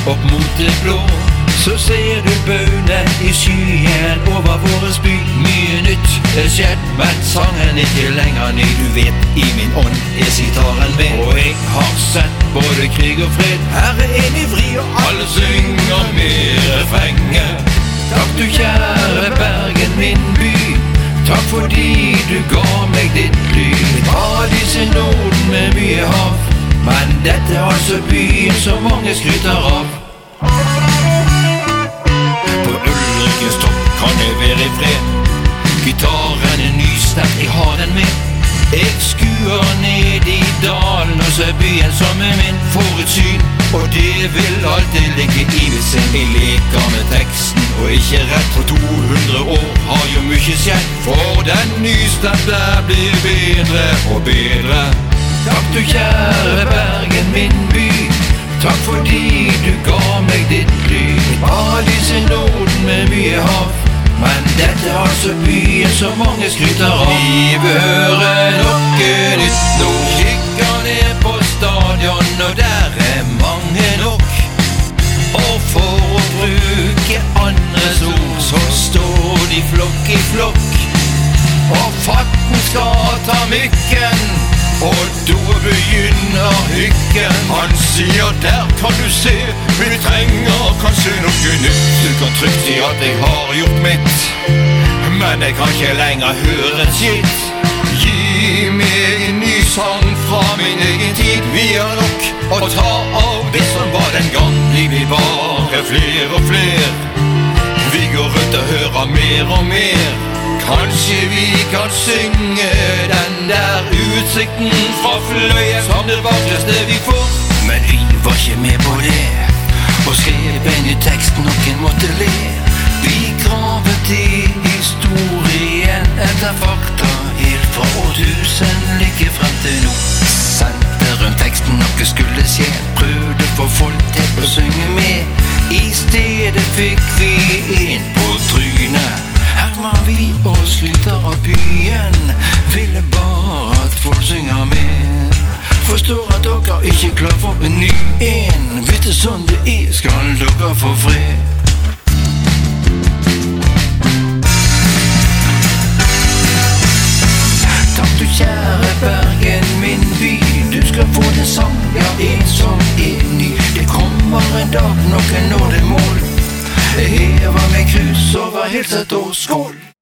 opp mot det blå. Så ser du bøyne i skyen over våres by. Mye nytt er skjedd, men sangen ikke lenger ny. Du vet, i min ånd er sitaren med, og jeg har sett både krig og fred. Her er en ivrig, og alle synger med refrenget. Takk du kjære Bergen, min by. Takk fordi du ga meg ditt lyd. Paradis i Norden med mye hav, men dette er altså byen som mange skryter av. På Ulrikkens topp kan jeg være i fred. Gitaren er nysterk, jeg har den med. Jeg skuer ned i dalen og ser byen som er min forutsyn. Og det vil alltid ligge i hvis jeg leker med teksten og ikke rett. For 200 år har jo mye skjedd, for den nysterk der blir bedre og bedre. Takk du kjære Bergen, min by. Takk fordi du ga meg ditt lyd. Paradis i Norden med mye hav, men dette er altså byen som mange skryter av. Vi vil høre noe nytt nå. Kikker ned på stadion, og der er mange nok. Og for å bruke andres ord, så står de flokk i flokk. Og fatten skal ta mykken, og da begynner hykken. Han sier, der kan du se, vi trenger kanskje noe nytt. Du kan trygt si at jeg har gjort mitt, men jeg kan ikke lenger høre en skitt. Gi meg en ny sang fra min egen tid. Vi har nok å ta av det som var den gang. Vi blir bare flere og flere. Vi går rundt og hører mer og mer. Kanskje vi kan synge den der utsikten fra Fløyen som det vakreste vi får. Men vi var ikke med på det, og skrev en i teksten noen måtte le. Vi gravet i historien etter fakta helt fra årtusen like frem til nå. Sendte rundt teksten noe skulle skje, prøvde for folk til å synge med. I stedet fikk vi inn på trynet. Her var vi og skryter av byen, ville bare at folk synger med. Forstår at dere ikke klar for en ny en. Vet det sånn det er, skal dere få fred. Takk du kjære Bergen, min by. Du skal få den sang, ja, en som er ny. Det kommer en dag, noen når det mål. Jeg hever med krus over hilset og skål.